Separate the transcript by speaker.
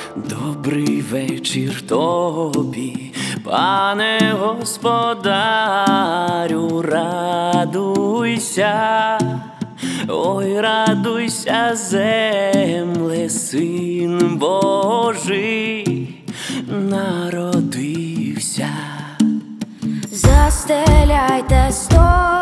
Speaker 1: Добрий вечір тобі, пане господарю, радуйся, ой, радуйся, земле, Син Божий народився.
Speaker 2: Застеляйте стол.